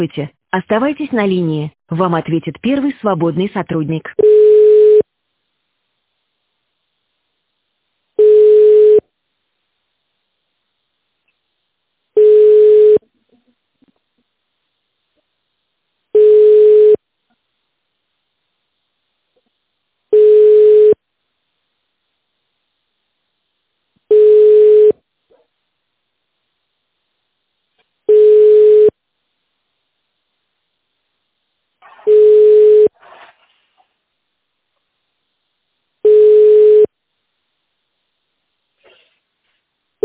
Оставайтесь на линии. Вам ответит первый свободный сотрудник.